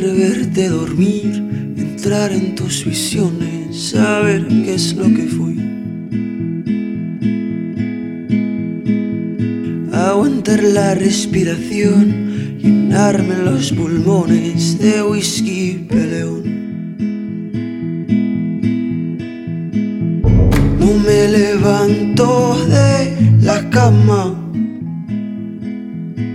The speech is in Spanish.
verte dormir, entrar en tus visiones, saber qué es lo que fui. Aguantar la respiración, llenarme los pulmones de whisky peleón. No me levanto de la cama